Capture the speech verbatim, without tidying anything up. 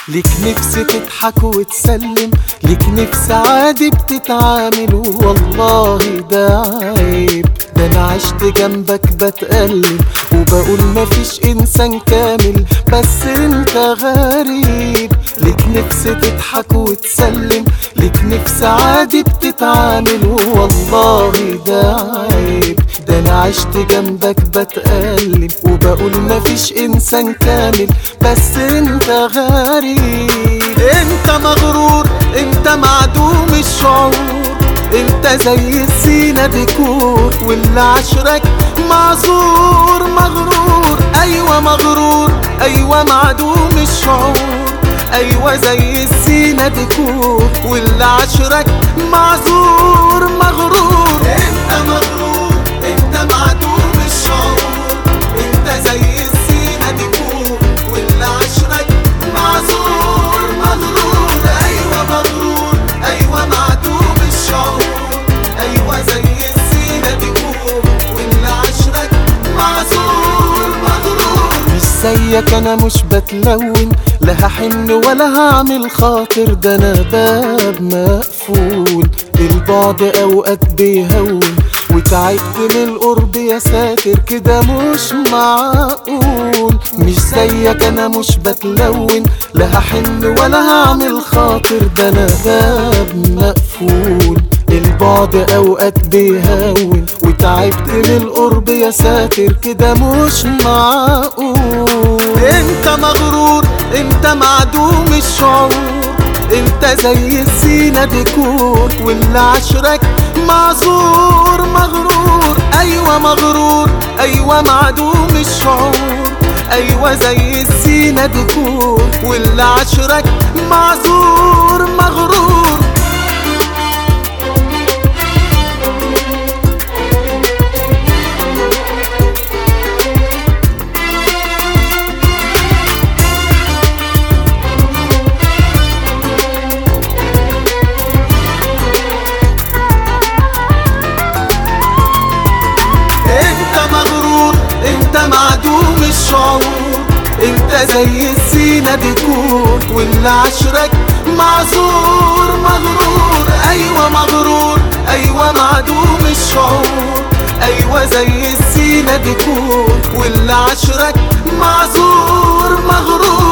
ليك نفس تضحك وتسلم، ليك نفس عادي بتتعامل، والله ده عيب. ده انا عشت جنبك بتألم وبقول مفيش انسان كامل، بس انت غريب. ليك نفس تضحك وتسلم، ليك نفس عادي بتتعامل، والله ده عيب. ده انا عشت جنبك بتألم وبقول مفيش انسان كامل، بس انت غريب. انت مغرور، انت معدوم الشعور، انت زي السينا ديكور، واللي عشرك معذور. مغرور ايوه مغرور، ايوه معدوم الشعور، ايوه زي السينا ديكور، واللي عشرك معذور. مغرور انت مغرور، انت معدوم الشعور، انت زي السينا ديكور، واللي عشرك معذور. مغرور ايوه مغرور، ايوه معدوم الشعور، ايوه زي السينا ديكور، واللي عشرك معذور. مغرور مش زيك انا مش بتلون، لا هحن ولا هعمل خاطر، ده انا باب مقفول. البعد اوقات بيهون وتعبت من القرب يا ساتر، كده مش معقول. مش زيك انا مش بتلون، لا هحن ولا هعمل خاطر، ده انا باب مقفول. البعد اوقات بيهون وتعبت من القرب يا ساتر، كده مش معقول. انت مغرور، انت معدوم الشعور، انت زي السينا ديكور، واللي عشرك معذور. مغرور ايوه مغرور، ايوه معدوم الشعور، ايوه زي السينا ديكور، واللي عشرك معذور. مغرور انت معدوم الشعور، انت زي السينا ديكور، واللي عشرك معذور. مغرور ايوه مغرور، ايوه معدوم الشعور، ايوه زي السينا ديكور، واللي عشرك معذور. مغرور